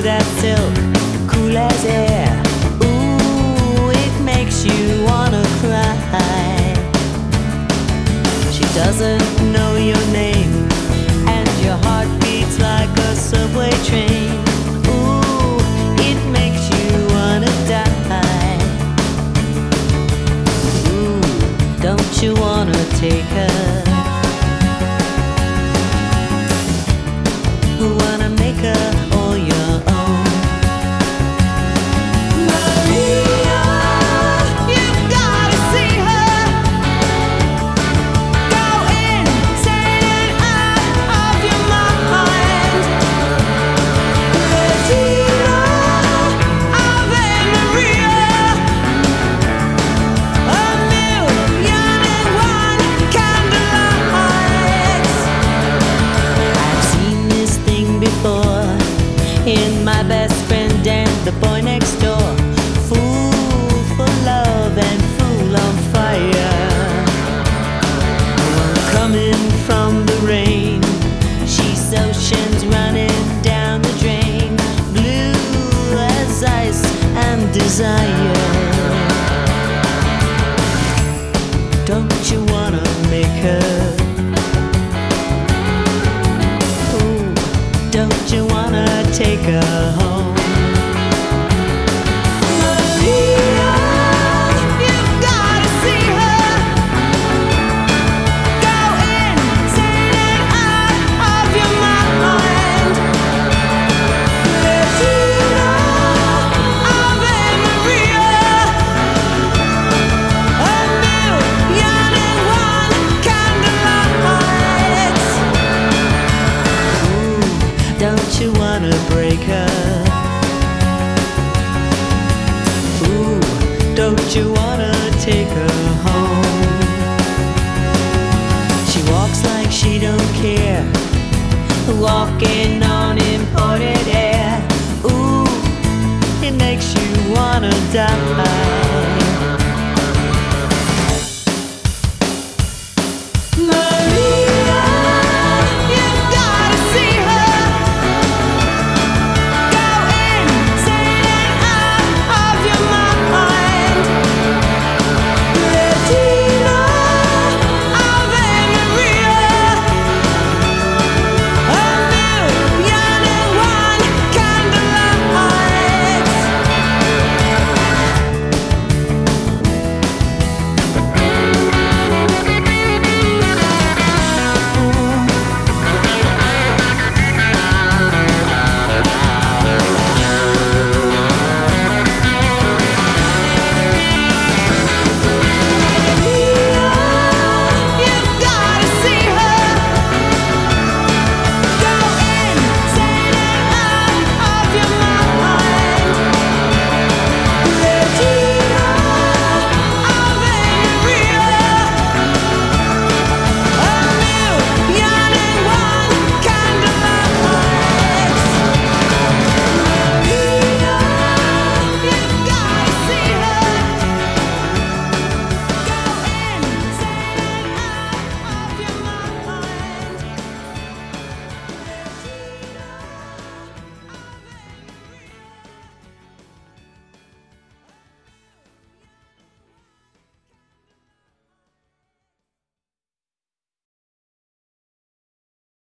as silk, cool as air. Ooh, it makes you wanna cry. She doesn't know your name, and your heart beats like a subway train. Ooh, it makes you wanna die. Ooh, don't you wanna take her? Wanna make her all your own. Maria, you've gotta see her. Go insane and out of your mind. Regina, Ave Maria, a million and one candlelights. I've seen this thing before in my best friend and the boy next door. Fool for love and fool on fire. One coming from the rain, she's oceans running down the drain. Blue as ice and desire. Don't you wanna make her? Don't you wanna take her home? Maria, you've gotta see her. Go insane and out of your mind. Regina, Ave Maria, a million and one candlelights. Don't you wanna break her? Ooh, don't you wanna take her home? She walks like she don't care, walking on imported air. Ooh, it makes you wanna die.